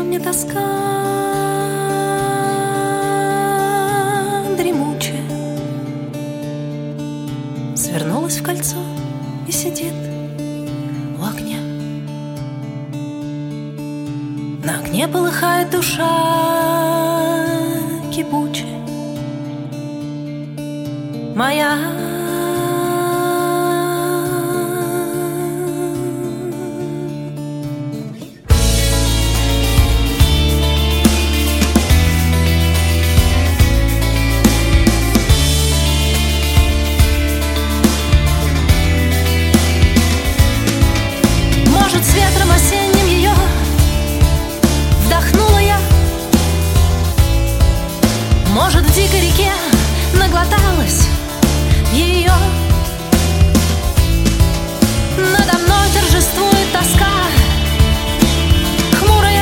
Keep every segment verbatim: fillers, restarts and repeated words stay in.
мне тоска дремучая, свернулась в кольцо и сидит у огня. На огне полыхает душа кипучая моя. С ветром осенним ее вдохнула я, может, в дикой реке наглоталась ее. Надо мной торжествует тоска хмурая,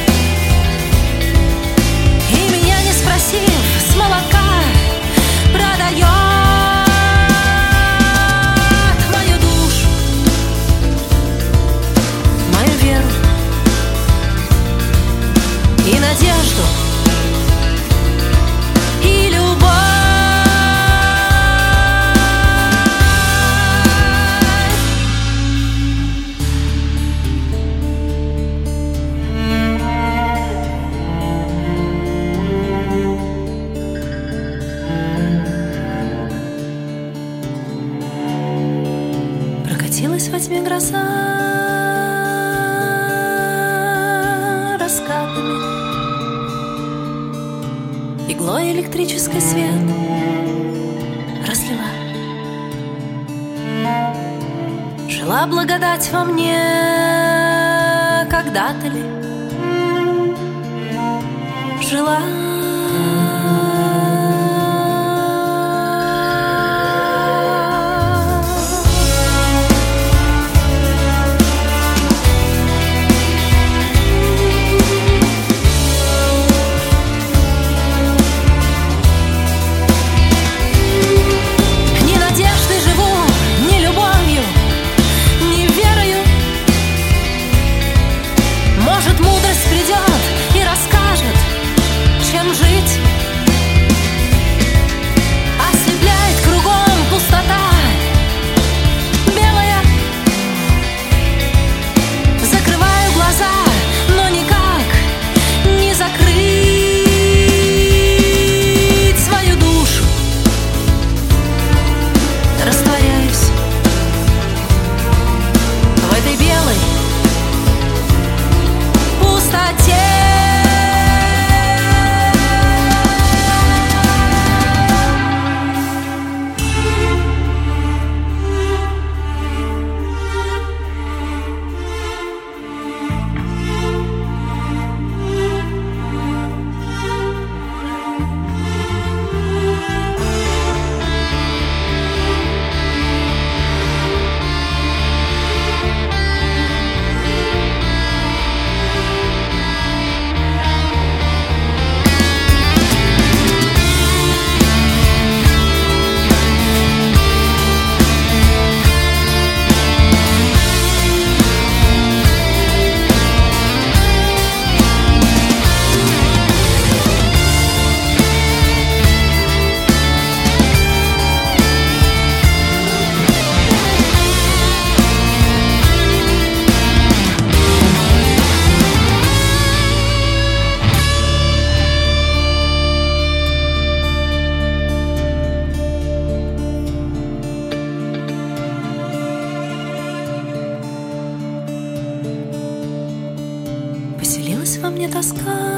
и меня, не спросив, с молотка продает мою душу, мою веру и надежду, и любовь. Прокатилась во тьме гроза раскатами, иглой электрический свет разлила. Жила благодать во мне когда-то ли? Жила. Поселилась во мне тоска